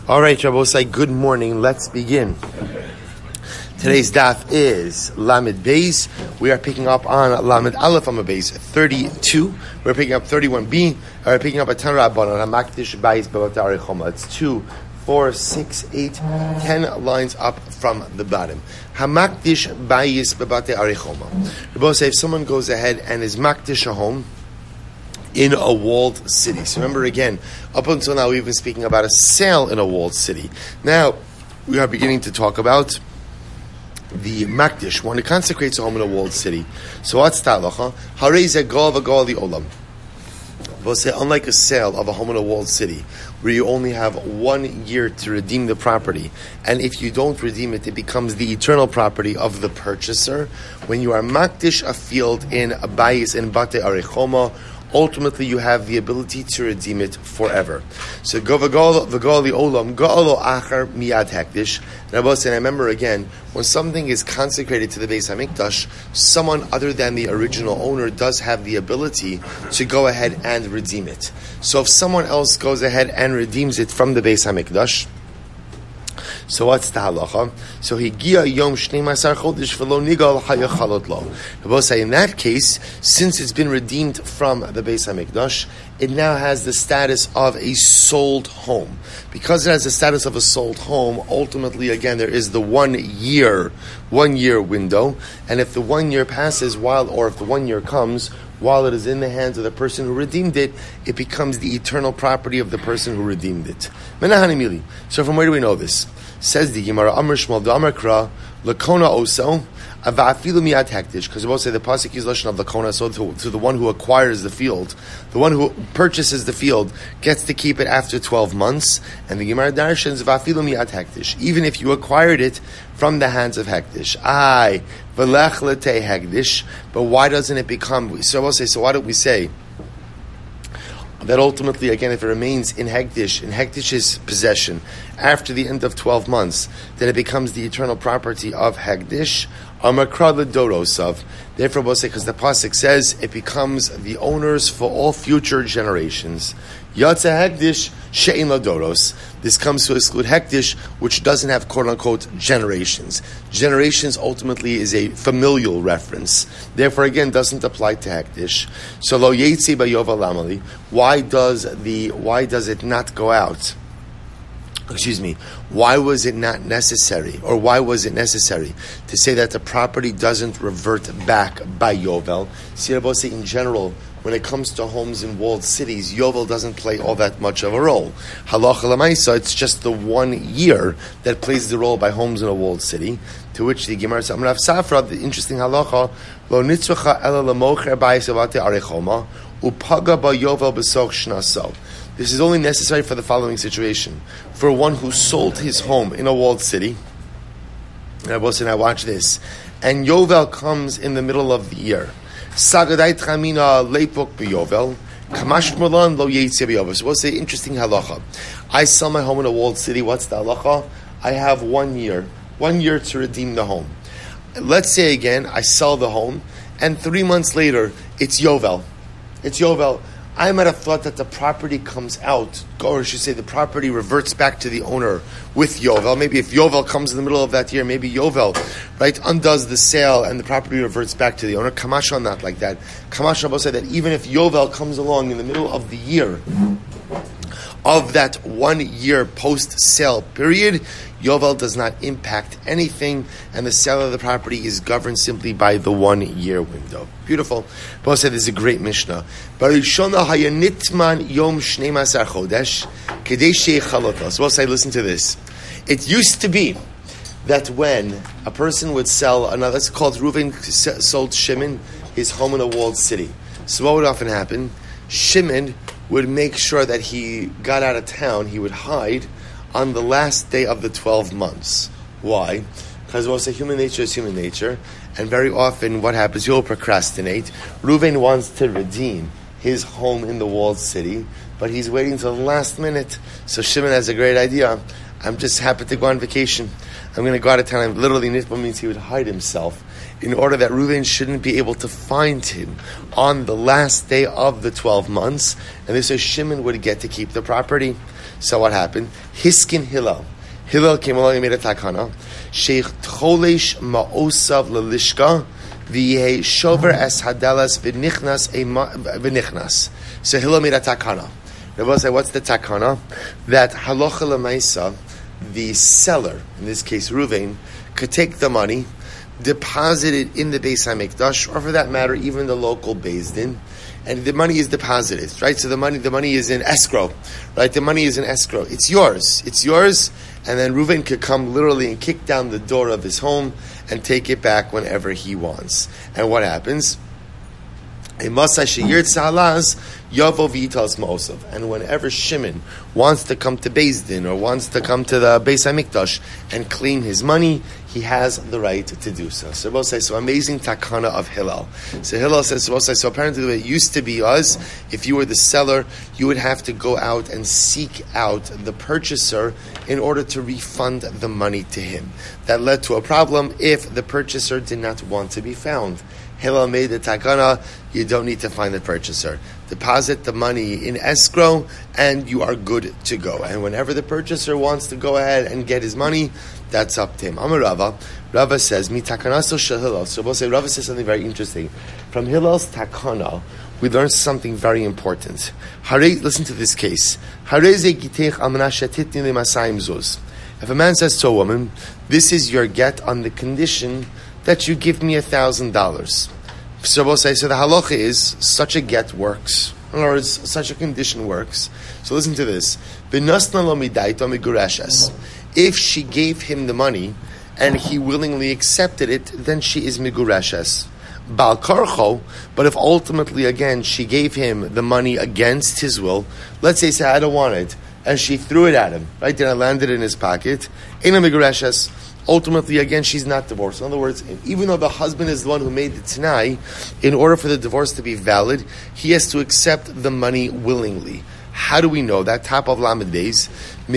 All right, Rabbosai, good morning. Let's begin. Today's daf is Lamed Beis. We are picking up on Lamed Aleph on Beis 32. We're picking up 31b. We're picking up a Tanra Rabbanan Hamakdish Beis Bevatei Arichoma. It's 2, 4, 6, 8, 10 lines up from the bottom. Hamakdish Beis Bevatei Arichoma. Rabbosai, if someone goes ahead and is makdish a home in a walled city. So remember again, up until now we've been speaking about a sale in a walled city. Now we are beginning to talk about the makdish, one who consecrates a home in a walled city. So what's the halacha? Harei zeh gal v'gal li'olam. We'll say, unlike a sale of a home in a walled city, where you only have 1 year to redeem the property, and if you don't redeem it, it becomes the eternal property of the purchaser. When you are makdish a field in a bayis in Batei Arichoma, ultimately you have the ability to redeem it forever. So go v'gal li'olam ga'alo achar miyad hekdish. And I remember again, when something is consecrated to the Beis Hamikdash, someone other than the original owner does have the ability to go ahead and redeem it. So if someone else goes ahead and redeems it from the Beis Hamikdash, so what's the halacha? So higia yom shnei masar chodesh v'lo nigal hayachalot lo. We'll say in that case, since it's been redeemed from the Beis Hamikdash, it now has the status of a sold home. Because it has the status of a sold home, ultimately again there is the 1 year window, and if the 1 year passes if the 1 year comes while it is in the hands of the person who redeemed it, it becomes the eternal property of the person who redeemed it. So from where do we know this? Says the Gemara, Amr Shmuel D'Amar Lakona Oso, Avafilu Miyad Hektish, because we both say the pasuk is lashon of Lakona, so to the one who acquires the field, the one who purchases the field gets to keep it after 12 months, and the Gemara darshans Avafilu Miyad Hektish, even if you acquired it from the hands of Hektish. V'lech L'tei Hektish, but why doesn't it become, so we'll say, so why don't we say that ultimately, again, if it remains in Hekdish's possession after the end of 12 months, then it becomes the eternal property of Hekdish. Amakra l'dorosav. Therefore, we'll say, because the pasuk says it becomes the owners for all future generations. Yatsa Hekdish she'in l'doros. This comes to exclude Hekdish, which doesn't have quote-unquote generations. Generations ultimately is a familial reference. Therefore, again, doesn't apply to Hekdish. So lo yetzi b'yovel lamali. Why does it not go out? Why was it not necessary, or why was it necessary to say that the property doesn't revert back by Yovel? See, in general, when it comes to homes in walled cities, Yovel doesn't play all that much of a role. Halacha l'maisa, it's just the 1 year that plays the role by homes in a walled city, to which the Gemara says, Amrav Safra, the interesting halacha, lo nitzvacha ela l'mocher bayis bevatei arichoma, upaga ba Yovel b'soch shnaso. This is only necessary for the following situation. For one who sold his home in a walled city, and I will say, now watch this, and Yovel comes in the middle of the year. Sagadai tramina leipok b'Yovel, kamash molan lo yetzi b'Yovel. So we'll say, interesting halacha. I sell my home in a walled city. What's the halacha? I have 1 year. 1 year to redeem the home. Let's say again, I sell the home, and 3 months later, it's Yovel. It's Yovel. I might have thought that the property comes out, or I should say the property reverts back to the owner with Yovel. Maybe if Yovel comes in the middle of that year, maybe Yovel, undoes the sale and the property reverts back to the owner. Kamashal not like that. Kamashal said that even if Yovel comes along in the middle of the year, of that 1 year post-sale period, Yovel does not impact anything, and the sale of the property is governed simply by the 1 year window. Beautiful. Both said this is a great Mishnah. Barishona hayanitman yom shnei masar chodesh kedei sheichalot. So we'll say, listen to this. It used to be that when a person would sell another, let's call it Reuven sold Shimon his home in a walled city. So what would often happen? Shimon would make sure that he got out of town, he would hide on the last day of the 12 months. Why? Because we'll say human nature is human nature, and very often what happens, you'll procrastinate. Reuven wants to redeem his home in the walled city, but he's waiting till the last minute. So Shimon has a great idea. I'm just happy to go on vacation. I'm going to go out of town. And literally, nitba means he would hide himself in order that Reuven shouldn't be able to find him on the last day of the 12 months. And this way Shimon would get to keep the property. So what happened? Hiskin Hillel. Hillel came along and made a takana. Sheikh Tcholesh ma'osav lelishka v'yeh shover es hadalas v'nichnas. So Hillel made a takana. Rabbi said, what's the takana? That halacha l'maisa, the seller, in this case Ruvain, could take the money, deposit it in the Beis HaMikdash, or for that matter, even the local Beis Din, and the money is deposited, right? So the money is in escrow, right? The money is in escrow. It's yours, and then Ruvain could come literally and kick down the door of his home and take it back whenever he wants. And what happens? And whenever Shimon wants to come to Beis Din or wants to come to the Beis HaMikdash and claim his money, he has the right to do so. So Rabbi says, so amazing takana of Hillel. So Hillel says, so apparently the way it used to be was, if you were the seller, you would have to go out and seek out the purchaser in order to refund the money to him. That led to a problem if the purchaser did not want to be found. Hillel made the takana, you don't need to find the purchaser. Deposit the money in escrow and you are good to go. And whenever the purchaser wants to go ahead and get his money, that's up to him. Amar Rava says, Mi takanaso shel Hillel. So we'll say, Rava says something very interesting. From Hillel's takana, we learn something very important. Listen to this case. If a man says to a woman, this is your get on the condition that you give me $1,000. So we'll say, so the halacha is, such a get works. In other words, such a condition works. So listen to this. If she gave him the money, and he willingly accepted it, then she is migurashes. Bal karcho, but if ultimately, again, she gave him the money against his will, let's say, I don't want it, and she threw it at him, right? Then it landed in his pocket, Eina migurashes. Ultimately, again, she's not divorced. In other words, even though the husband is the one who made the t'nai, in order for the divorce to be valid, he has to accept the money willingly. How do we know that? Top of Lamed Beis.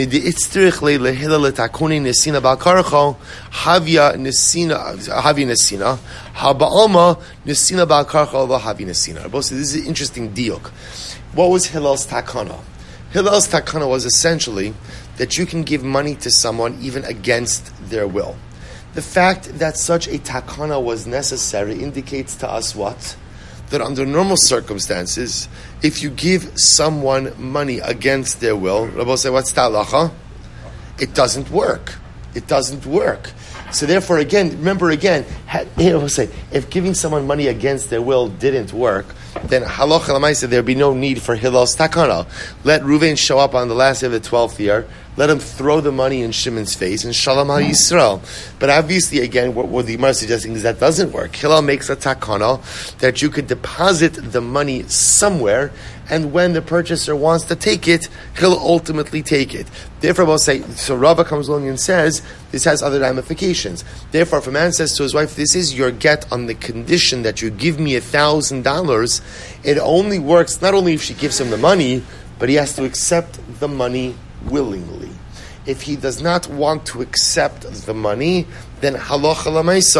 This is an interesting diuk. What was Hillel's takana? Hillel's takana was essentially that you can give money to someone even against their will. The fact that such a takana was necessary indicates to us what? That under normal circumstances, if you give someone money against their will, Rabbi say, what's ta'alacha? It doesn't work. It doesn't work. So therefore, again, remember again, if giving someone money against their will didn't work, then halacha l'maisa there'd be no need for Hillel's takana. Let Reuven show up on the last day of the 12th year. Let him throw the money in Shimon's face and Shalom Al Yisrael. But obviously, again, what the Gemara is suggesting is that doesn't work. Hillel makes a takana that you could deposit the money somewhere, and when the purchaser wants to take it, he'll ultimately take it. Therefore, we'll say, so Rava comes along and says, this has other ramifications. Therefore, if a man says to his wife, this is your get on the condition that you give me $1,000, it only works not only if she gives him the money, but he has to accept the money willingly. If he does not want to accept the money, then halacha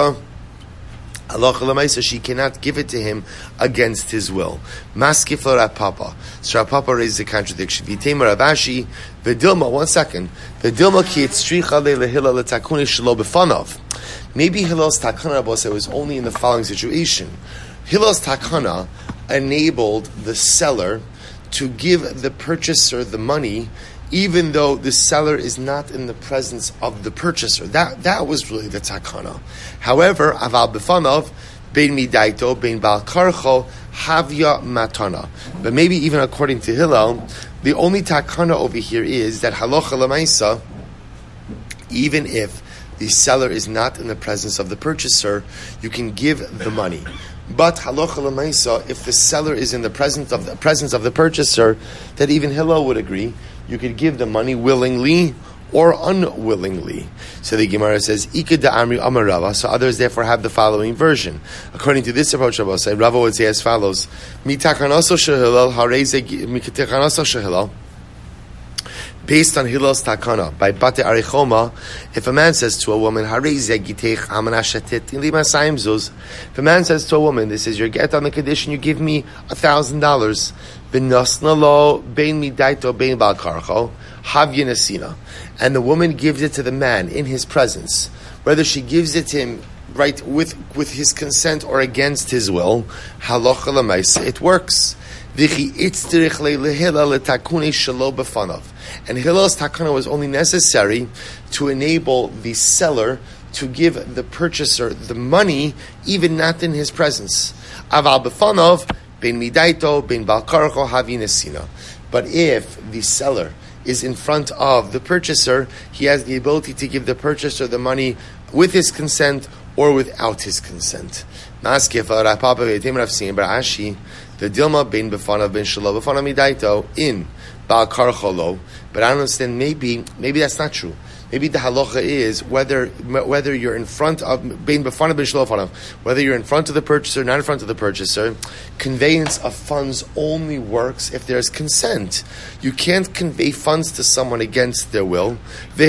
l'maisa, she cannot give it to him against his will. Maskif lo Rav Papa. So Rav Papa raises a contradiction. V'tema Rav Ashi, v'dilma, one second. V'dilma ki etzricha le'Hillel l'takuni shelo b'fanav. Maybe Hillel's takana was only in the following situation. Hillel's takana enabled the seller to give the purchaser the money even though the seller is not in the presence of the purchaser. That was really the takana. However, aval b'fanav, bein midaito, bein bal karcho, havya matana. But maybe even according to Hillel, the only takana over here is that halacha l'maisa, even if the seller is not in the presence of the purchaser, you can give the money. But halacha l'maisa, if the seller is in the presence of the purchaser, that even Hillel would agree, you could give the money willingly or unwillingly. So the Gemara says, Ika da'amri amar Rava. So others therefore have the following version. According to this approach, Rava would say as follows: Mi takanaso shehilal hareze mi takanaso shehilal Based on Hillel's Takana, by Bate Arichoma, if a man says to a woman, if a man says to a woman, this is your get on the condition you give me $1,000, and the woman gives it to the man in his presence, whether she gives it to him right with his consent or against his will, halacha l'maisa, it works. And Hillel's takana was only necessary to enable the seller to give the purchaser the money, even not in his presence. Aval b'fanov ben midaito ben balkarcho havinesina. But if the seller is in front of the purchaser, he has the ability to give the purchaser the money with his consent or without his consent. The Dilma bin b'fanav bin shelo b'fanav midaito in Baal Karcholo, but I don't understand. Maybe that's not true. Maybe the halacha is whether you're in front of bin b'fanav bin shelo b'fanav, whether you're in front of the purchaser, not in front of the purchaser. Conveyance of funds only works if there's consent. You can't convey funds to someone against their will. And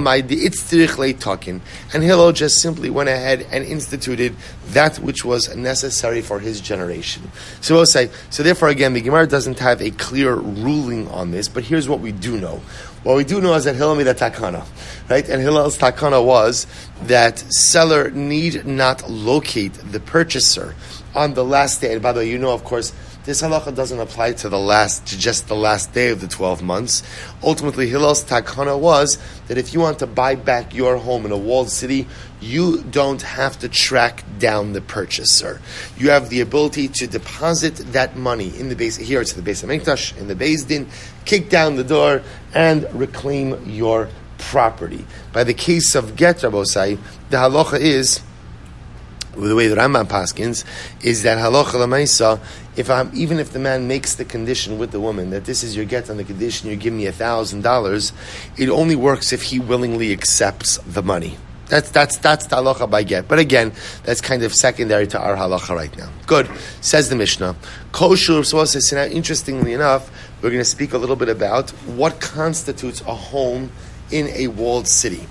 Hillel just simply went ahead and instituted that which was necessary for his generation. So we'll say, so therefore again, the Gemara doesn't have a clear ruling on this, but here's what we do know. What we do know is that Hillel made a takana, right? And Hillel's takana was that seller need not locate the purchaser on the last day. And by the way, you know, of course, this halacha doesn't apply to just the last day of the 12 months. Ultimately, Hillel's takana was that if you want to buy back your home in a walled city, you don't have to track down the purchaser. You have the ability to deposit that money in the base, here to the Beis HaMikdash, in the Beis Din, kick down the door, and reclaim your property. By the case of Get Rabosai, the halacha is, the way the Rambam paskins, is that halacha l'maisa, even if the man makes the condition with the woman that this is your get on the condition you give me $1,000, it only works if he willingly accepts the money. That's the halacha by get. But again, that's kind of secondary to our halacha right now. Good. Says the Mishnah. So now, interestingly enough, we're going to speak a little bit about what constitutes a home in a walled city.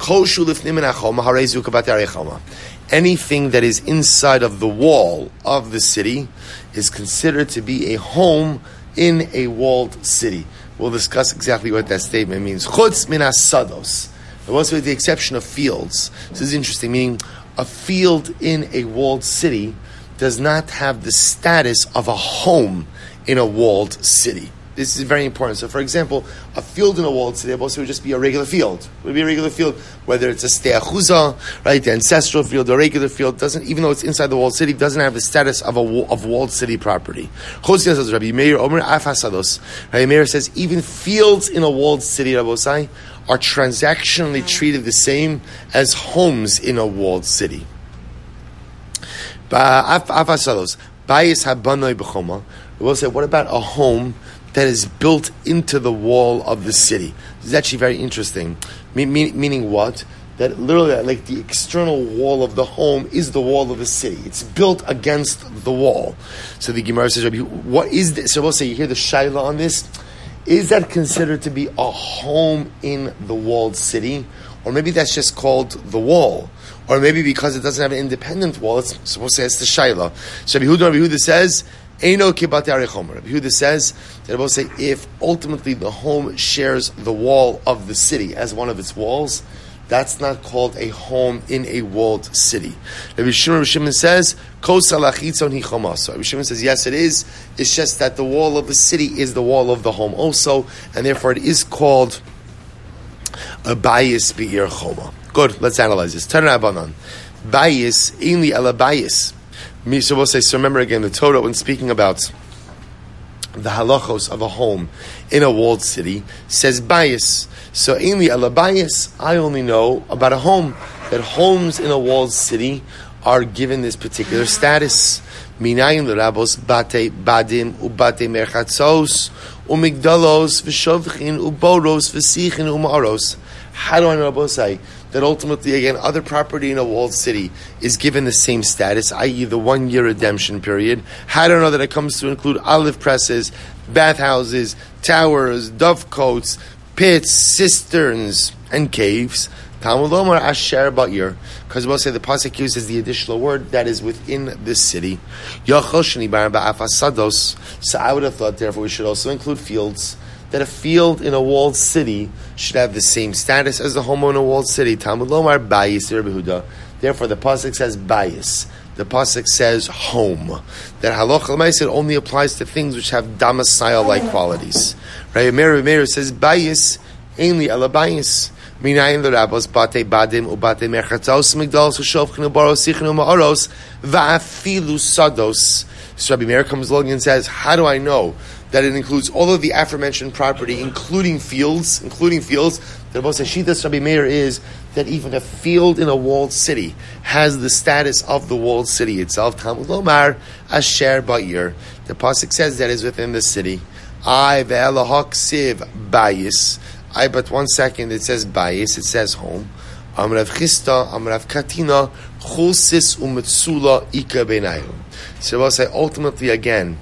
Anything that is inside of the wall of the city is considered to be a home in a walled city. We'll discuss exactly what that statement means. Chutz min hasados. With the exception of fields. This is interesting, meaning a field in a walled city does not have the status of a home in a walled city. This is very important. So, for example, a field in a walled city would just be a regular field. It would be a regular field, whether it's a steachuza, right, the ancestral field, or a regular field, doesn't, even though it's inside the walled city, doesn't have the status of walled city property. Rabbi Meir says even fields in a walled city, Rabosai, are transactionally treated the same as homes in a walled city. We'll say, what about a home that is built into the wall of the city? This is actually very interesting. Meaning what? That literally, like the external wall of the home is the wall of the city. It's built against the wall. So the Gemara says, what is this? So we'll say, you hear the shaila on this? Is that considered to be a home in the walled city? Or maybe that's just called the wall. Or maybe because it doesn't have an independent wall, it's supposed to say it's the shaila. So Rabbi Yehuda says, Eino kibate arechoma. Rabbi Yehuda says that we'll say if ultimately the home shares the wall of the city as one of its walls, that's not called a home in a walled city. Rabbi Shimon says, Kos alachitzon hi chomaso. Rabbi Shimon says, yes, it is. It's just that the wall of the city is the wall of the home also, and therefore it is called a bayis be'ir choma. Good, let's analyze this. Tanna Abanan. Bayis, inli ala bayis. So we'll say, so remember again, the Torah, when speaking about the halachos of a home in a walled city, says bayis. So inli ala bayis, I only know about a home, that homes in a walled city are given this particular status. Minayin l'rabos bate badim ubate merchatzos umigdalos v'shovchin uboros v'sichin umaros. How do I know, Rabosai, that ultimately, again, other property in a walled city is given the same status, i.e. the 1 year redemption period? How do I know that it comes to include olive presses, bathhouses, towers, dovecotes, pits, cisterns, and caves. Talmud Lomar Asher Ba'ir, because we'll say the pasuk uses the additional word that is within the city. Yachol Shenibar Ba'afasados. So I would have thought, therefore, we should also include fields. That a field in a walled city should have the same status as the home in a walled city. Talmud Lomar Bayis Yehuda. Therefore, the pasuk says bayis. The pasuk says home. That halacha l'maaseh only applies to things which have domicile-like qualities. Rabbi Meir says bayis ainly ala bayis. Minayin l'rabos bate badim ubate merchatzaos migdalos u'shovchinu baros sichnu ma'aros va'afilu sados. So Rabbi Meir comes along and says, how do I know that it includes all of the aforementioned property, including fields? The Rabbi Shitas Rabbi Meir is that even a field in a walled city has the status of the walled city itself. Talmud Lomar Asher Ba'ir. The pasuk says that is within the city. I ve'elahak siv bayis. But 1 second, it says bayis, it says home. Amrav Chista, Amrav Katina, Chulsis u'metzula ika benayu. So we'll say ultimately again,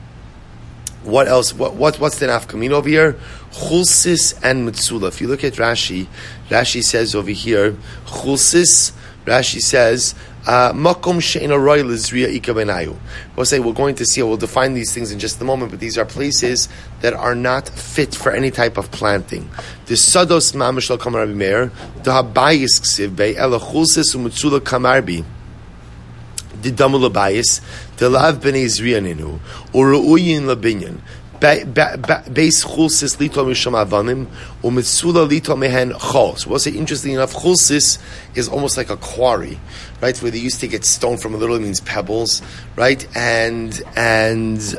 what else? What's the nafkamin over here? Chulsis and metzula. If you look at Rashi, Rashi says over here, Chulsis. Rashi says, Makom she'ena roy lizriya ika benayu. We'll say we're going to see. We'll define these things in just a moment. But these are places that are not fit for any type of planting. The sados mamish lo kamar Rabbi Meir, the habayis ksiv bei ela chulsis u'metzula kamarbi. The damul bayis, the lav b'nei zriyaninu, or ru'uyin labinyan. Base chulsis lito misham avanim u'mitzula lito mehen chol. So we'll say, interestingly enough, chulsis is almost like a quarry, right? Where they used to get stone from. It literally means pebbles, right? And that's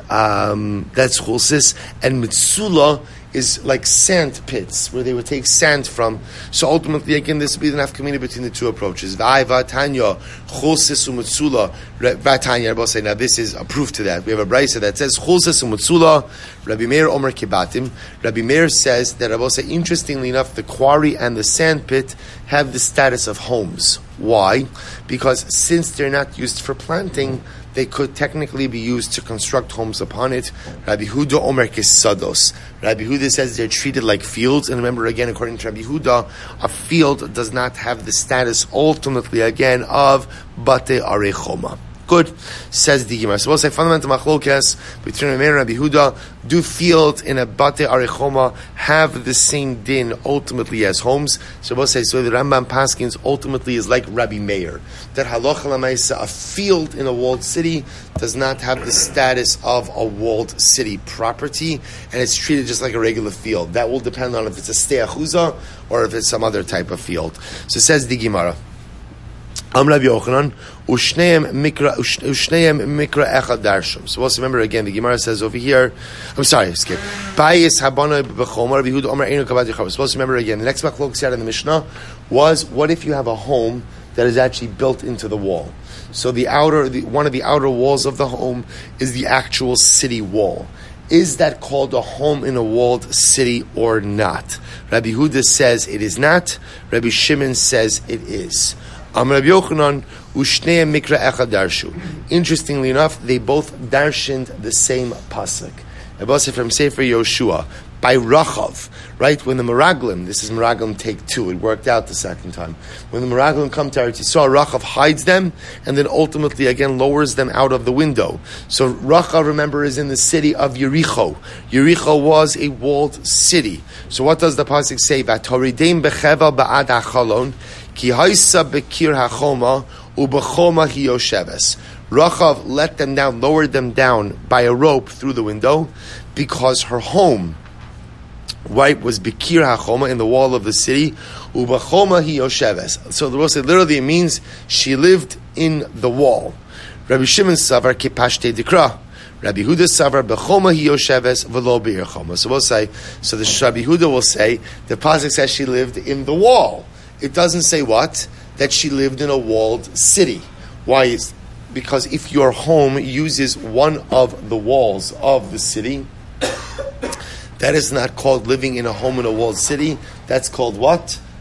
chulsis. And mitzula is like sand pits where they would take sand from. So ultimately, again, this would be the nafkamina between the two approaches. V'tanya chulsis u'mitzula. V'tanya, Rabbi say, now this is a proof to that. We have a brayso that says chulsis u'mitzula. Rabbi Meir Omer Kibatim. Rabbi Meir says that Rabbi say, interestingly enough, the quarry and the sand pit have the status of homes. Why? Because since they're not used for planting, they could technically be used to construct homes upon it. Rabbi Huda Omer Kisados. Rabbi Huda says they're treated like fields. And remember again, according to Rabbi Huda, a field does not have the status ultimately again of Bate Arechoma. Good, says the Gemara. So we'll say fundamental machlokes between Rabbi Meir and Rabbi Huda. Do fields in a Bate Arechoma have the same din ultimately as homes? So we'll say, so the Rambam Paskins ultimately is like Rabbi Meir. That halacha l'maisa, a field in a walled city does not have the status of a walled city property, and it's treated just like a regular field. That will depend on if it's a steachuza or if it's some other type of field. So says the Gemara. Rabbi Yochanan, Ushneim mikra echad darshum. So also remember again, the Gemara says over here, I'm sorry, skip. Bayis habana b'chomar Rabbi Yehuda Omer einu kavad yichav. So also remember again, the next machlok said in the Mishnah was, what if you have a home that is actually built into the wall? So one of the outer walls of the home is the actual city wall. Is that called a home in a walled city or not? Rabbi Yehuda says it is not. Rabbi Shimon says it is. Rabbi Yochanan, Ushneim mikra echad darshu. Interestingly enough, they both darshened the same pasuk. Rabbi from Sefer Yoshua, by Rachav, right? When the Meraglim, this is Meraglim take 2, it worked out the second time. When the Meraglim come to Eretz Yisrael, Rachav hides them, and then ultimately again lowers them out of the window. So Rachav, remember, is in the city of Yericho. Yericho was a walled city. So what does the pasuk say? V'torideim bechevel ba'ad hachalon, ki haisa bekir hachoma ubechoma hiyosheves. Rachav let them down, lowered them down by a rope through the window, because her home, right, was Bekir HaChoma, in the wall of the city, Ubachoma Hi Yosheves. So the Rose said, literally it means she lived in the wall. Rabbi Shimon Savar Kipashte Dikra. Rabbi Huda Savar Bechoma Hi Yosheves V'lo Be'ir Choma. So we'll say, so the Rabbi Huda will say, the pasuk says she lived in the wall. It doesn't say what? That she lived in a walled city. Why is? Because if your home uses one of the walls of the city, that is not called living in a home in a walled city. That's called what?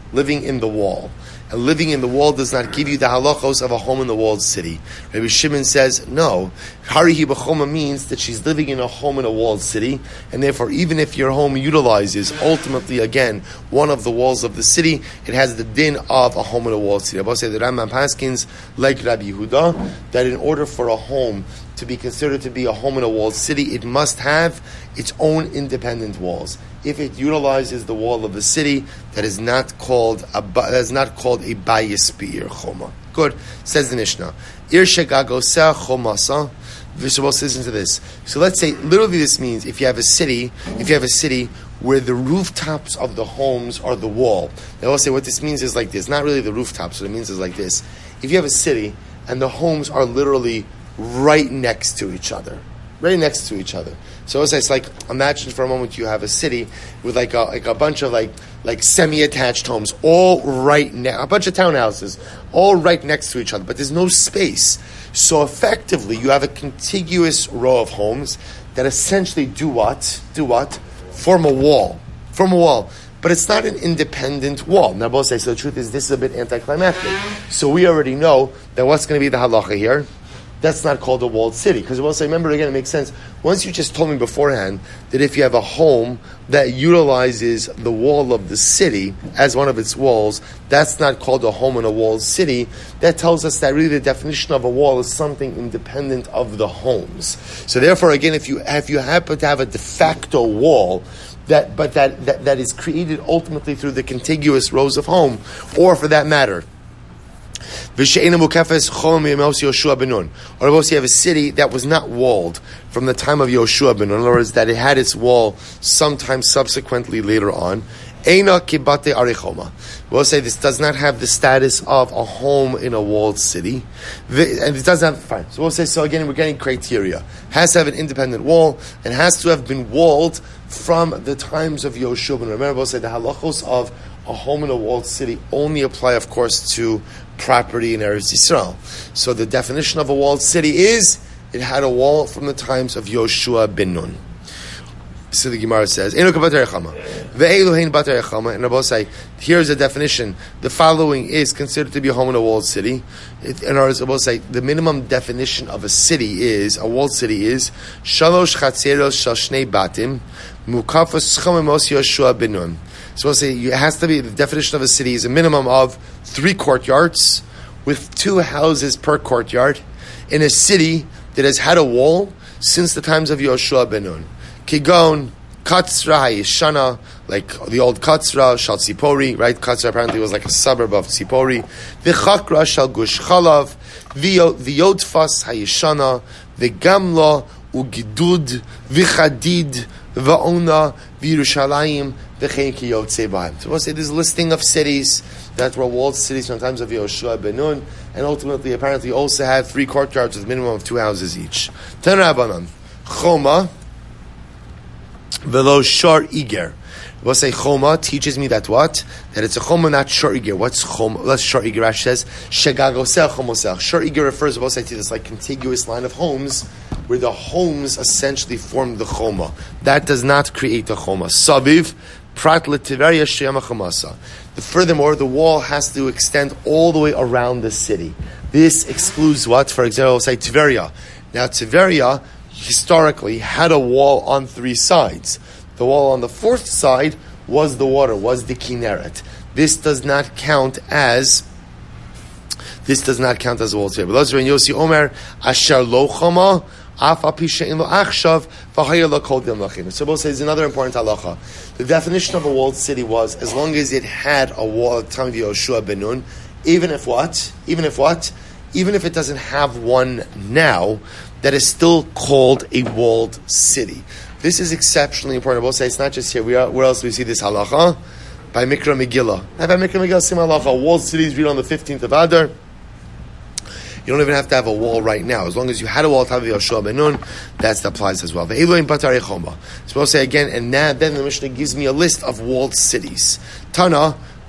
living in the wall. And living in the wall does not give you the halachos of a home in the walled city. Rabbi Shimon says, no. Harihi b'choma means that she's living in a home in a walled city, and therefore even if your home utilizes, ultimately, again, one of the walls of the city, it has the din of a home in a walled city. I will say the Rambam Paskins, like Rabbi Yehuda, that in order for a home to be considered to be a home in a walled city, it must have its own independent walls. If it utilizes the wall of the city, that is not called a bayis be'ir choma. Good, says the Mishnah. Ir shegagoseh chomasa. Vishavos, listen to this. So let's say, literally, this means if you have a city where the rooftops of the homes are the wall. They will say what this means is like this. Not really the rooftops. What it means is like this. If you have a city and the homes are literally right next to each other. Right next to each other. So it's like, imagine for a moment you have a city with like a bunch of like semi-attached homes, all right a bunch of townhouses, all right next to each other, but there's no space. So effectively, you have a contiguous row of homes that essentially do what? Form a wall. But it's not an independent wall. Now, both say, so the truth is, this is a bit anticlimactic. So we already know that what's going to be the halacha here? That's not called a walled city. Because we'll say, remember again, it makes sense. Once you just told me beforehand that if you have a home that utilizes the wall of the city as one of its walls, that's not called a home in a walled city. That tells us that really the definition of a wall is something independent of the homes. So therefore, again, if you happen to have a de facto wall, that is created ultimately through the contiguous rows of home, or for that matter, or you have a city that was not walled from the time of Yoshua ben Nun. In other words, that it had its wall sometime subsequently later on. We'll say this does not have the status of a home in a walled city. And it doesn't have, fine. So we'll say, so again, we're getting criteria. Has to have an independent wall and has to have been walled from the times of Yoshua ben Nun. Remember, we'll say the halachos of a home in a walled city only apply, of course, to property in Eretz Yisrael. So the definition of a walled city is it had a wall from the times of Yoshua ben Nun. So the Gemara says, and Rabbi say, here's a definition. The following is considered to be a home in a walled city. In other words, Rabbi say, the minimum definition of a walled city is shalosh chatzeros shel shnei batim mukafos chamemos Yoshua ben Nun. So we'll say it has to be, the definition of a city is a minimum of 3 courtyards with 2 houses per courtyard in a city that has had a wall since the times of Yoshua ben Nun. Kigon, Katzra, Hayishana, like the old Katzra, Shal Tzipori, right? Katzra apparently was like a suburb of Tzipori. V'chakra, Shal Gush Chalav, V'yodfas, Hayishana, V'gamla, Ugidud, V'chadid, V'ona, V'Yerushalayim, V'chein ki yotzei b'hem. So we'll say this listing of cities that were walled cities from the times of Yoshua ben Nun, and ultimately apparently also had 3 courtyards with a minimum of 2 houses each. Ten Rabbanan, Choma, Velo Shor Iger. We'll say Choma teaches me that what? That it's a Choma, not Shor Iger. What's Choma? Let's Shor Iger. Rashi says Shegagoseh Chomoseh. Shor Iger refers, we'll say, to this like contiguous line of homes where the homes essentially form the Choma. That does not create the Choma. Saviv Prat LeTiveria Sheyama Chomasa. Furthermore, the wall has to extend all the way around the city. This excludes what? For example, we'll say Tiveria. Now Tiveria historically had a wall on 3 sides. The wall on the 4th side was the water, was the Kinneret. This does not count as a wall today. But Yossi Omer Asher Lo Chama Afa Pisha In Lo Achshav V'Haya Lo Kol Dim Lachin. So we'll say is another important halacha. The definition of a walled city was as long as it had a wall at the time of Yoshua ben Nun, even if it doesn't have one now, that is still called a walled city. This is exceptionally important. I will say it's not just here. Where else do we see this halacha? By Mikra Megillah. By Mikra Megillah, same halacha. Walled cities read on the 15th of Adar. You don't even have to have a wall right now. As long as you had a wall at the time of Yoshua ben Nun, that applies as well. So we'll say again, and now then the Mishnah gives me a list of walled cities. Tana,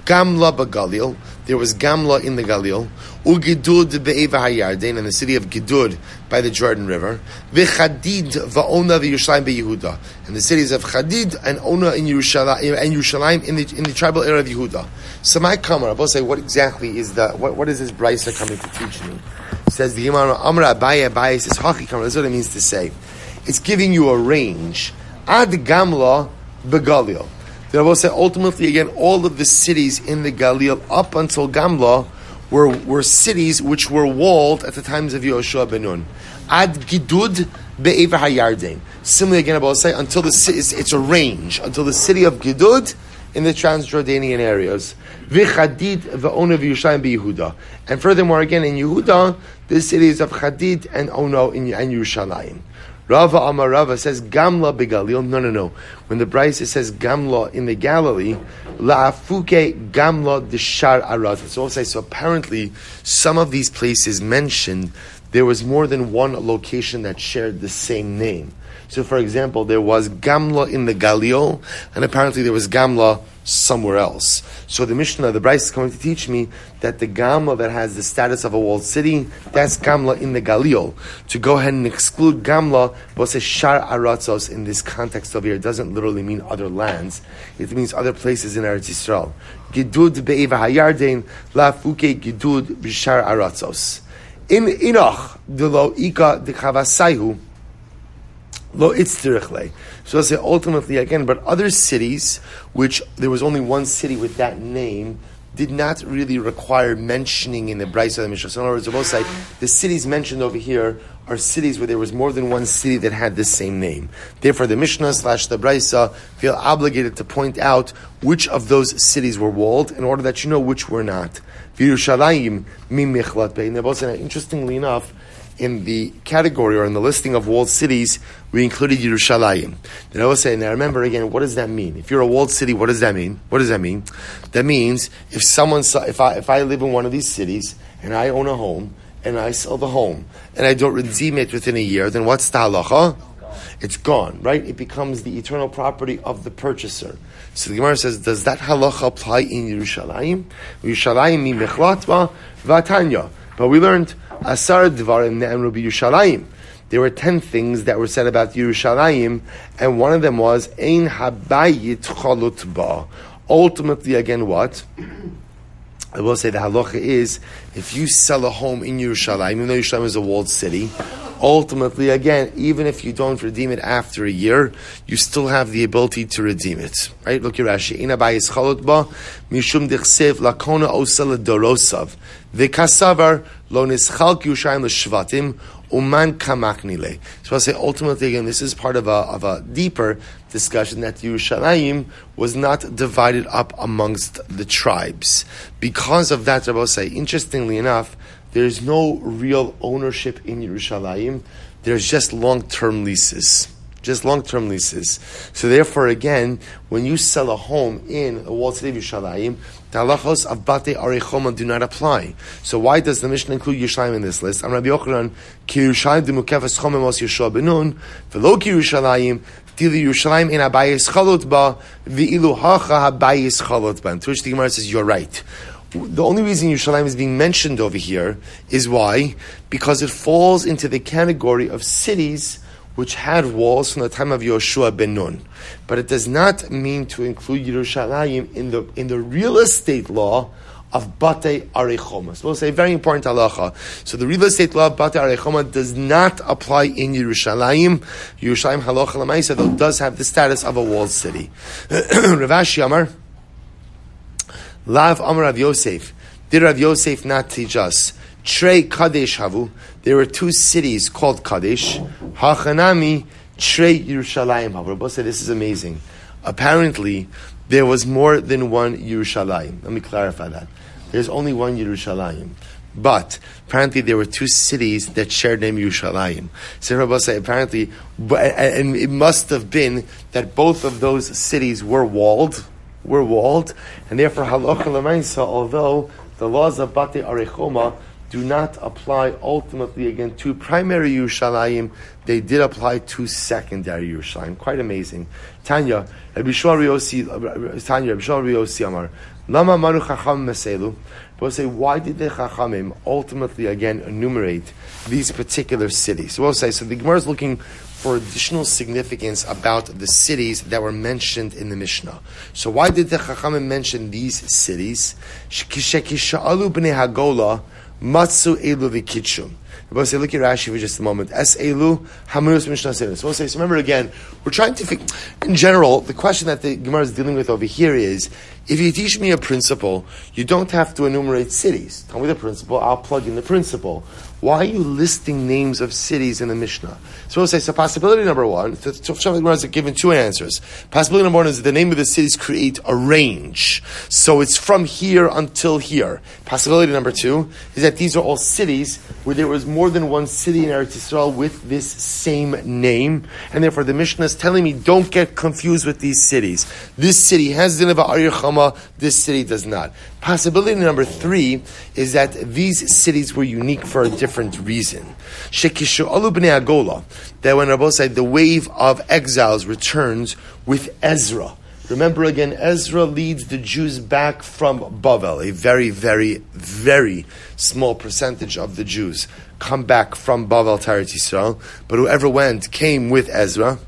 Gamla b'Galil. There was Gamla in the Galil. Ugidud be'eva hayarden, in the city of Gidud by the Jordan River. V'Chadid va'Ona v'Yerushalayim beYehuda, and the cities of Chadid and Ona in Yerushalayim in the tribal area of Yehuda. So my kamar, I will say, what exactly is what is this brisa coming to teach me? It says the Gemara Amra Abaye says Hachi kamar. That's what it means to say. It's giving you a range. Ad Gamla b'Galil. I will say ultimately again, all of the cities in the Galil up until Gamla were cities which were walled at the times of Yehoshua ben Nun. Ad Gidud be'eva hayarden. Similarly again, I will say until the city, it's a range until the city of Gidud in the Transjordanian areas. V'Chadid v'Ona v'Yerushalayim beYehuda. And furthermore again in Yehuda, the cities of Chadid and Ono and Yerushalayim. Rava Amar Rava says Gamla beGalil. No. When the Brisa says Gamla in the Galilee, la'afuke Gamla d'shar arat. So apparently, some of these places mentioned there was more than one location that shared the same name. So, for example, there was Gamla in the Galil, and apparently there was Gamla somewhere else. So the Mishnah, the Brisa is going to teach me that the Gamla that has the status of a walled city, that's Gamla in the Galil. To go ahead and exclude Gamla, but say Shar Aratzos in this context over here, doesn't literally mean other lands. It means other places in Eretz Yisrael. Gidud be'eva hayarden, la'fuke gidud b'shar Aratzos. In Inoch, the lo ika de chavasaihu, lo itztirichle. So I'll say ultimately again, but other cities, which there was only one city with that name, did not really require mentioning in the Brisa of the Mishnah. So in other words, I will say the cities mentioned over here are cities where there was more than one city that had the same name. Therefore, the Mishnah / the Brisa feel obligated to point out which of those cities were walled in order that you know which were not. V'Yerushalayim mim michlat bein. Interestingly enough, in the category or in the listing of walled cities, we included Yerushalayim. Then I will say, now remember again, what does that mean? If you're a walled city, what does that mean? What does that mean? That means if I live in one of these cities and I own a home and I sell the home and I don't redeem it within a year, then what's the halacha? It's gone, right? It becomes the eternal property of the purchaser. So the Gemara says, does that halacha apply in Yerushalayim? Yerushalayim mi mechlat v'atanya. But we learned Asar Dvarim Ne'emru B'Yerushalayim. There were 10 things that were said about Yerushalayim, and one of them was Ein Habayit Cholut Ba. Ultimately, again, what? I will say the halacha is, if you sell a home in Yerushalayim, even though Yerushalayim is a walled city, ultimately, again, even if you don't redeem it after a year, you still have the ability to redeem it. Right? Look at Rashi. Ein Habayit Cholut Ba, Mishum Dichsev Lakona Osel Dorosav. V'kasavar lo nischalk Yerushalayim l'shvatim uman kamaknile. So I say ultimately again, this is part of a deeper discussion that Yerushalayim was not divided up amongst the tribes. Because of that, I will say, interestingly enough, there's no real ownership in Yerushalayim. There's just long-term leases. Just long-term leases. So therefore, again, when you sell a home in the walled city of Yerushalayim, the halachos of Batei Arei Choma do not apply. So why does the Mishnah include Yerushalayim in this list? Am Rabbi Yochanan, ki Yerushalayim demukefes chomem os Yeshua ben Nun, v'lo ki Yerushalayim, tili Yerushalayim in habayis chalot ba, v'ilu hacha habayis chalot ba. To which the Gemara says, you're right. The only reason Yerushalayim is being mentioned over here is why? Because it falls into the category of cities which had walls from the time of Yehoshua ben Nun. But it does not mean to include Yerushalayim in the real estate law of Batei Arei Choma. So we'll say very important halacha. So the real estate law of Batei Arei Choma does not apply in Yerushalayim. Yerushalayim halacha l'maisa, though, does have the status of a walled city. Rav Ashi Amar, Lav Amar Rav Yosef. Did Rav Yosef not teach us? Trei Kadesh Havu. There were 2 cities called Kadesh. Hachanami Trei Yerushalayim Havu. Rabbi said, this is amazing. Apparently, there was more than one Yerushalayim. Let me clarify that. There's only one Yerushalayim. But apparently there were 2 cities that shared name Yerushalayim. So Rabbi said, apparently, and it must have been that both of those cities were walled, and therefore halacha l'maisa, although the laws of Batei Arei Choma do not apply ultimately again to primary Yerushalayim, they did apply to secondary Yerushalayim. Quite amazing. Tanya, Rabbi Shmuel Yossi Amar, Lama Manu Chacham Meselu. We'll say, why did the Chachamim ultimately again enumerate these particular cities? So we'll say, so the Gemara is looking for additional significance about the cities that were mentioned in the Mishnah. So why did the Chachamim mention these cities? Shekisha'alu b'nei Hagola matzu elu v'kitshum. We'll say, look at Rashi for just a moment. Es elu hamunus Mishnah Seres. We'll say, so remember again, we're trying to figure, in general, the question that the Gemara is dealing with over here is, if you teach me a principle, you don't have to enumerate cities. Tell me the principle, I'll plug in the principle. Why are you listing names of cities in the Mishnah? So we'll say, so possibility number one, the Gemara is given two answers. Possibility number one is that the name of the cities create a range. So it's from here until here. Possibility number two is that these are all cities where there was more than one city in Eretz Yisrael with this same name. And therefore the Mishnah is telling me, don't get confused with these cities. This city has Din of Arya Chama, this city does not. Possibility number three is that these cities were unique for a different reason. Shekishu'alu b'nei Agola, that when Rabbi said the wave of exiles returns with Ezra. Remember again, Ezra leads the Jews back from Bavel. A very, very, very small percentage of the Jews come back from Bavel to Eretz Yisrael, but whoever went came with Ezra.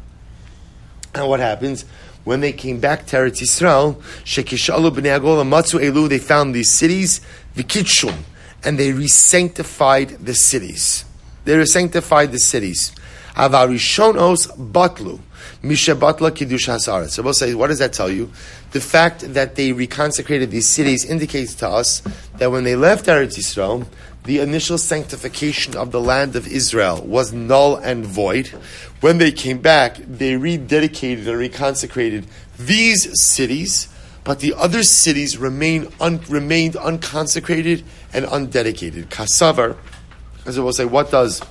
And what happens? When they came back to Eretz Yisrael, Shekishalu b'nei Agola matzu elu, they found these cities, v'kitshum, and they re-sanctified the cities. They re-sanctified the cities. Avarishonos batlu, mishe batla kiddush hasaret. So we'll say, what does that tell you? The fact that they reconsecrated these cities indicates to us that when they left Eretz Yisrael, the initial sanctification of the land of Israel was null and void. When they came back, they rededicated and reconsecrated these cities, but the other cities remained unconsecrated and undedicated. Kasavar, as I will say, what does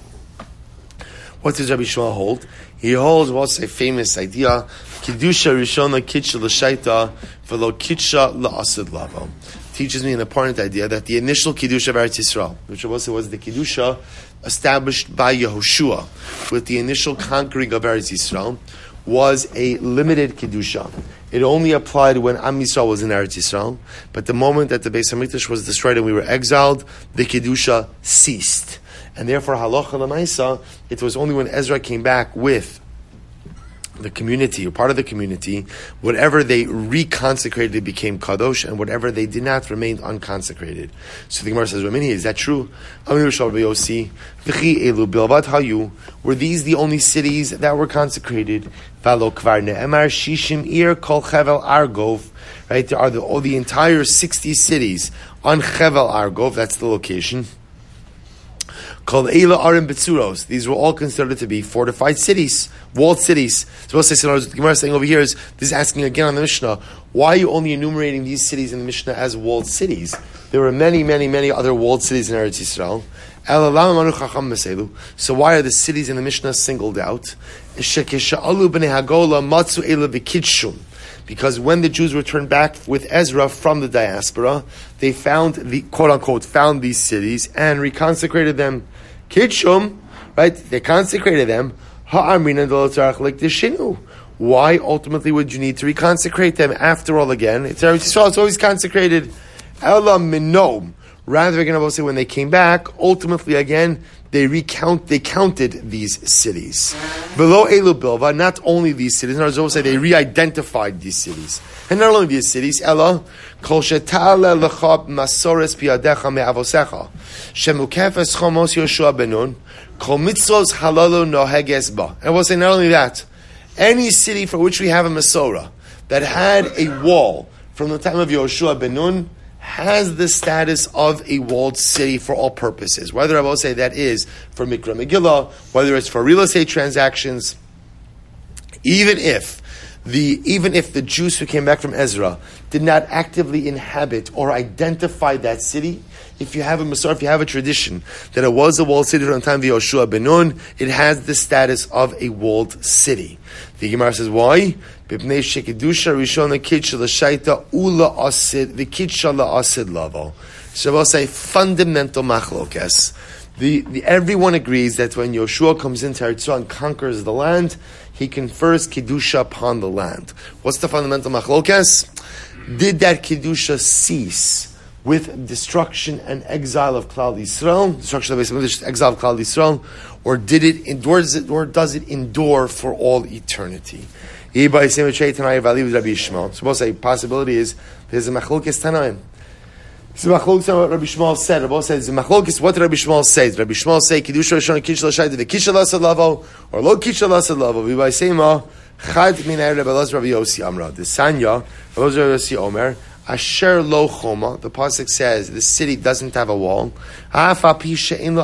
Rabbi Shmuel hold? He holds what's a famous idea: Kiddusha Rishona Kitcha L'Shaita V'lo Kitcha L'Asid Lavo. Teaches me an important idea that the initial Kiddush of Eretz Yisrael, which was the Kiddusha established by Yehoshua with the initial conquering of Eretz Yisrael, was a limited Kiddusha. It only applied when Am Yisrael was in Eretz Yisrael, but the moment that the Beis HaMikdash was destroyed and we were exiled, the Kiddusha ceased. And therefore, halacha l'maisa, it was only when Ezra came back with the community, or part of the community, whatever they reconsecrated became kadosh, and whatever they did not remained unconsecrated. So the Gemara says, Ramini, is that true? Were these the only cities that were consecrated? Right? There are the entire 60 cities on Chevel Argov, that's the location. Called Eila Arim Betzuros. These were all considered to be fortified cities, walled cities. So what the Gemara is saying over here is, this is asking again on the Mishnah, why are you only enumerating these cities in the Mishnah as walled cities? There were many, many, many other walled cities in Eretz Yisrael. So why are the cities in the Mishnah singled out? Because when the Jews returned back with Ezra from the diaspora, they found the quote-unquote found these cities and reconsecrated them. Kitshum, right? They consecrated them. Why ultimately would you need to reconsecrate them? After all, again, it's Eretz Yisrael, it's always consecrated. Ela minom. Rather, again, I will say when they came back, ultimately again, they counted these cities. Below Elu Bilva, not only these cities, I will say they re-identified these cities. And not only these cities, Ella, Kol Shetale Lechab Masores Piadecha Me'avosecha, Shemukefes Chomos Yoshua Benun, Kol Mitzvos Halalu Noheges Ba. And I will say not only that, any city for which we have a Masorah that had a wall from the time of Yoshua Benun has the status of a walled city for all purposes. Whether I will say that is for Mikra Megillah, whether it's for real estate transactions, even if the Jews who came back from Ezra did not actively inhabit or identify that city, if you have a Masorah, if you have a tradition that it was a walled city from the time of Yoshua ben Nun, it has the status of a walled city. The Gemara says, why? So we'll say fundamental machlokes. Everyone agrees that when Yoshua comes into Eretz Yisrael and conquers the land, he confers Kiddusha upon the land. What's the fundamental machlokes? Did that Kedusha cease with destruction and exile of Klal Yisrael, destruction of the Beis Hamikdash, exile of Klal Yisrael, or did it endure? Does it endure for all eternity? So we'll say possibility is there's a machlokes tanaim. So machlokes what Rabbi Shmuel said. Rabbi says machlokes. What did Rabbi Shmuel say? Did Rabbi Shmuel say Kedusha Rishon Kish L'Shayt the Kish L'Asad Lavo or Lo Kish L'Asad Lavo? We by say ma Chad Min Rabbi Elazar Rabbi Yossi Amra. The Sanya Rabbi Yossi Omer. Asher lo choma. The pasuk says the city doesn't have a wall. Bishmuel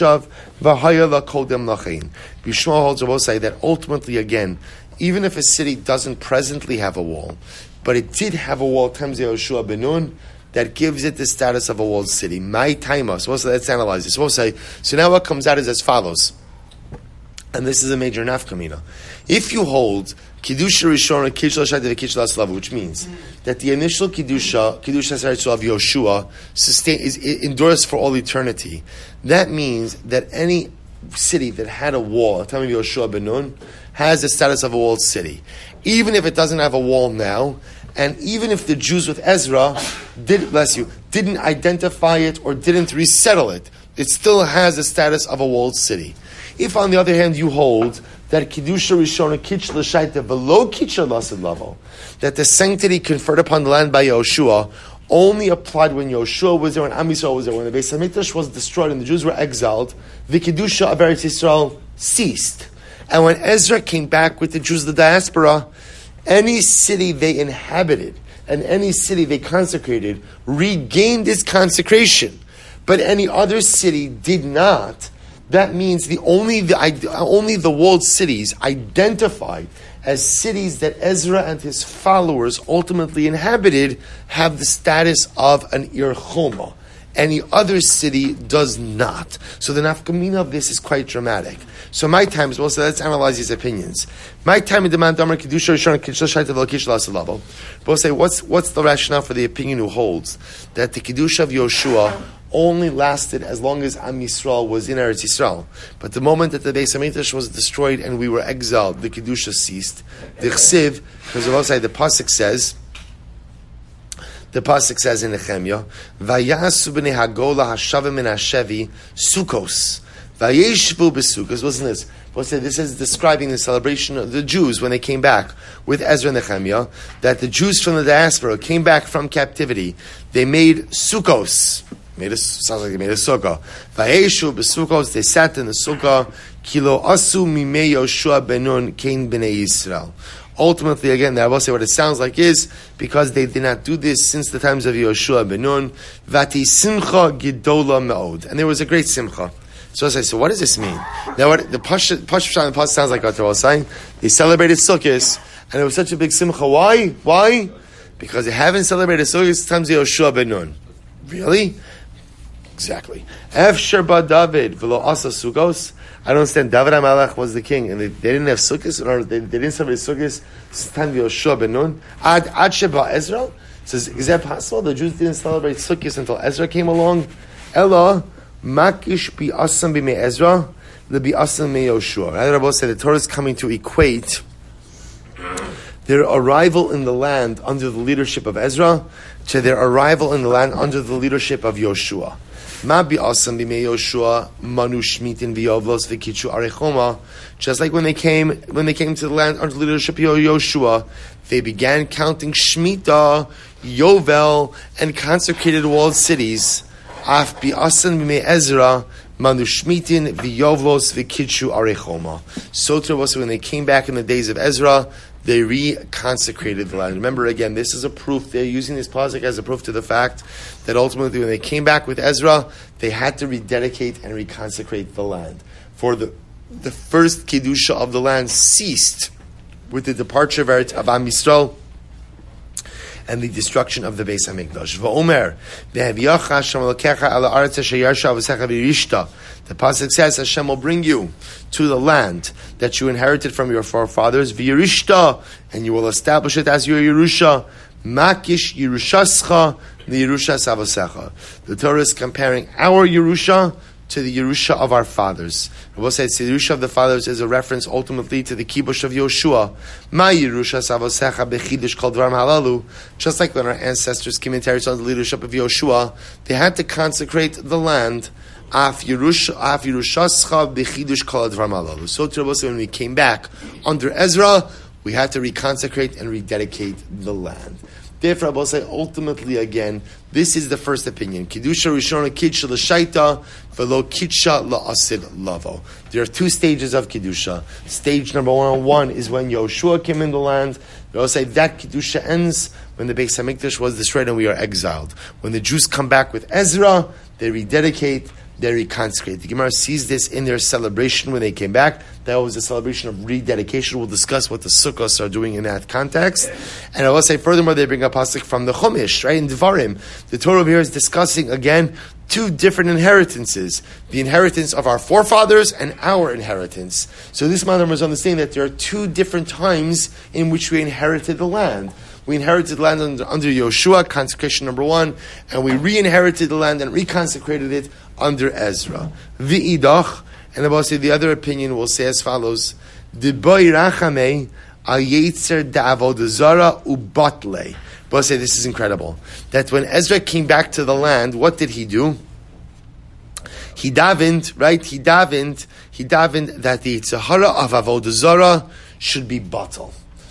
holds will say that ultimately, again, even if a city doesn't presently have a wall, but it did have a wall, times Yehoshua ben Nun, that gives it the status of a walled city. My taima. So let's analyze this. We'll say, so now what comes out is as follows. And this is a major nafkamina. If you hold Kedusha Rishon Kish L'Shayt v'Kish L'Aslav, which means that the initial Kedusha Sarat of Yoshua endures for all eternity, that means that any city that had a wall at the time of Yoshua ben Nun has the status of a walled city. Even if it doesn't have a wall now, and even if the Jews with Ezra didn't identify it or didn't resettle it, it still has the status of a walled city. If, on the other hand, you hold that Kedusha Rishona Kitch L'Shayta below Kitcha Lasid level, that the sanctity conferred upon the land by Yoshua only applied when Yoshua was there, when Am Yisrael was there, when the Beis Hamikdash was destroyed and the Jews were exiled, the Kedusha of Eretz Yisrael ceased. And when Ezra came back with the Jews of the diaspora, any city they inhabited and any city they consecrated regained its consecration. But any other city did not. That means only the walled cities identified as cities that Ezra and his followers ultimately inhabited have the status of an Ir Choma. Any other city does not. So the nafkamina of this is quite dramatic. So my time is so let's analyze these opinions. My time in demand Damar Kedusha Rishon Kish L'Shayt v'Lo Kish L'Aslav. We'll say what's the rationale for the opinion who holds that the Kedusha of Yoshua only lasted as long as Am Yisrael was in Eretz Yisrael. But the moment that the Beis Hamikdash was destroyed and we were exiled, the Kedusha ceased. The Chsiv, because of outside the pasuk says in Nehemiah, "Vayasu b'nei Hagola hashavim min hashevi Sukkos, vayeshvu b'Sukkos." Listen to this. This is describing the celebration of the Jews when they came back with Ezra and Nehemiah. That the Jews from the diaspora came back from captivity. They made Sukkos. Sounds like they made a sukkah. Vayeshu b'Sukkos. They sat in the sukkah. Kilo asu mimei Yoshua ben Nun kein b'nei Yisrael. Ultimately, again, I will say what it sounds like is because they did not do this since the times of Yoshua ben Nun. Vati simcha gidola me'od, and there was a great simcha. So I say, so what does this mean? Now, what the Pasha sounds like what they're all saying. They celebrated Sukkot, and it was such a big simcha. Why? Why? Because they haven't celebrated Sukkot since the times of Yoshua ben Nun. Really? Exactly. Efsher ba David v'lo asa Sukkos. I don't understand. David HaMelech was the king, and they didn't have Sukkot, or they didn't celebrate Sukkot since the time of Yoshua ben Nun. Ad Sheba Ezra says, is that possible? The Jews didn't celebrate Sukkot until Ezra came along. Ella makish bi asam b'mei Ezra, le bi asam b'mei Yoshua. Rabbi said the Torah is coming to equate their arrival in the land under the leadership of Ezra to their arrival in the land under the leadership of Yoshua. Just like when they came to the land under the leadership of Yoshua, they began counting Shemitah, Yovel, and consecrated walled cities. Af bi'asan b'mei Ezra, manu Shmitin v'Yovlos v'Kidshu arechoma. So too was when they came back in the days of Ezra, they reconsecrated the land. Remember, again, this is a proof. They're using this pasuk as a proof to the fact that ultimately when they came back with Ezra, they had to rededicate and reconsecrate the land. For the first Kedusha of the land ceased with the departure of Am Yisrael and the destruction of the Beis Hamikdash. V'omer, v'haviyacha Hashem elokecha ala aretz asher yarsha v'secha v'yirishta. The pasuk says, Hashem will bring you to the land that you inherited from your forefathers, v'yirishta, and you will establish it as your Yerusha. Makish Yerushascha, the Yerusha Savasecha. The Torah is comparing our Yerusha to the Yerusha of our fathers. We'll say the Yerusha of the fathers is a reference ultimately to the Kibush of Yoshua. Ma Yerusha Savosecha Bechidush Kol Dvarim Halalu. Just like when our ancestors came into the leadership of Yoshua, they had to consecrate the land. Af Yerushascha Bechidush Kol Dvarim Halalu. So when we came back under Ezra, we had to reconsecrate and rededicate the land. Therefore, I will say ultimately again, this is the first opinion. Kiddusha Rishona Kidsha L'Shaita V'lo Kidsha La'asid Lavo. There are two stages of Kiddusha. Stage number one is when Yoshua came in the land. We will say that Kiddusha ends when the Beis HaMikdash was destroyed and we are exiled. When the Jews come back with Ezra, they rededicate, they reconsecrate. The Gemara sees this in their celebration when they came back. That was a celebration of rededication. We'll discuss what the Sukkos are doing in that context. And I will say furthermore, they bring a pasuk from the Chumash, right, in Devarim. The Torah over here is discussing, again, two different inheritances. The inheritance of our forefathers and our inheritance. So this Madam was understanding that there are two different times in which we inherited the land. We inherited land under Yoshua, consecration number one, and we re-inherited the land and reconsecrated it under Ezra. V'idach, and I will say the other opinion will say as follows: D'boy rachamei al yetzer da'avodah zara ubatle. But I'll say this is incredible. That when Ezra came back to the land, what did he do? He davened, right? He davened that the Tzahara of avodah zara should be batal.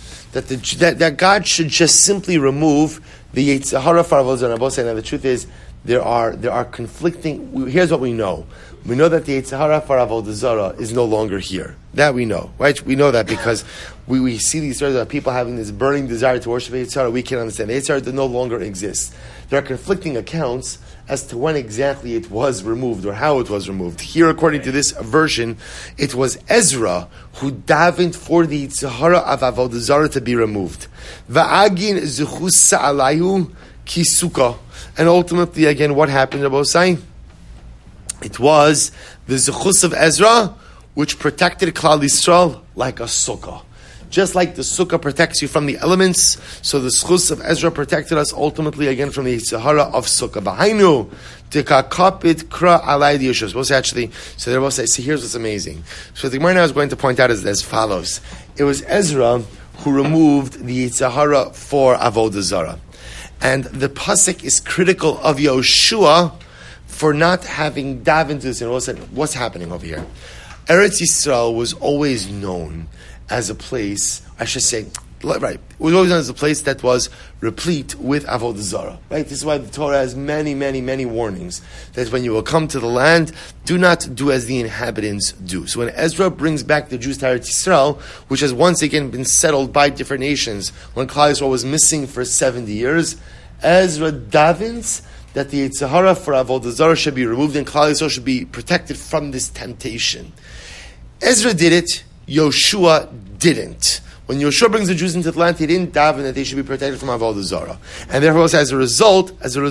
That God should just simply remove the Yetzirah for avodah zara. Both say, now the truth is there are conflicting. Here's what we know. We know that the Yetzirah for avodah zara is no longer here. That we know, right? We know that because we see these stories of people having this burning desire to worship Yetzirah. We can understand the Yetzirah no longer exists. There are conflicting accounts as to when exactly it was removed or how it was removed. Here, according to this version, it was Ezra who davened for the Tzahara of Avodah Zarah to be removed. Va'agin zuchus sa'alayu kisuka. And ultimately, again, what happened to Bosai? It was the zuchus of Ezra which protected Klal Yisrael like a sukkah. Just like the sukkah protects you from the elements, so the schus of Ezra protected us ultimately again from the Sahara of sukkah. B'hainu dekakapit kra alay diyushos. We'll say actually, so they will say, see, here's what's amazing. So the Gemara now is going to point out is as follows. It was Ezra who removed the Sahara for Avodah Zarah. And the pasuk is critical of Yoshua for not having davened to this. And we'll say, what's happening over here? Eretz Yisrael was always known as a place, I should say, right, it was always known as a place that was replete with Avodah Zarah, right? This is why the Torah has many, many, many warnings that when you will come to the land, do not do as the inhabitants do. So when Ezra brings back the Jews to Eretz Yisrael, which has once again been settled by different nations, when Klal Yisrael was missing for 70 years, Ezra davens that the Yitzhahara for Avodah Zarah should be removed and Klal Yisrael should be protected from this temptation. Ezra did it, Yoshua didn't. When Yoshua brings the Jews into the land, he didn't daven that they should be protected from Avodah Zarah. And therefore, as a result,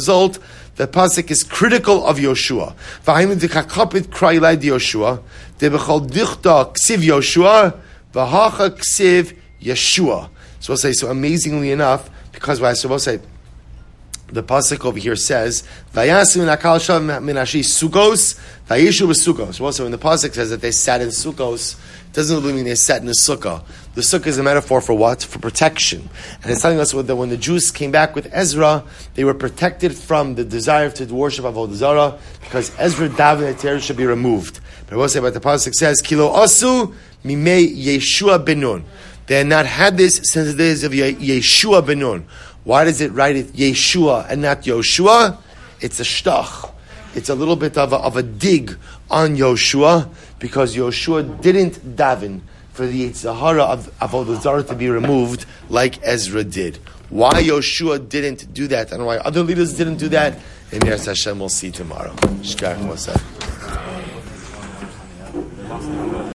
the pasuk is critical of Yoshua. V'hainu dekakapit kra ilay Yoshua, debechol dichta ksiv Yoshua, v'hacha ksiv Yeshua. So we'll say, so amazingly enough, because we'll say, the pasuk over here says, "Vayasu nakal shav minashi sukos, vayishu b'sukos." Also, when the pasuk says that they sat in sukos, it doesn't really mean they sat in a sukkah. The sukkah is a metaphor for what? For protection. And it's telling us that when the Jews came back with Ezra, they were protected from the desire to worship Avodah Zarah because Ezra davened that should be removed. But I will say, but the pasuk says, "Kilo asu mimei Yeshua ben Nun." They had not had this since the days of Yeshua ben Nun. Why does it write it Yeshua and not Yoshua? It's a shtach. It's a little bit of a dig on Yoshua because Yoshua didn't daven for the Yitzhahara of Avodah Zarah to be removed like Ezra did. Why Yoshua didn't do that and why other leaders didn't do that, and Yer Hashem we'll see tomorrow. Shkach Moshe.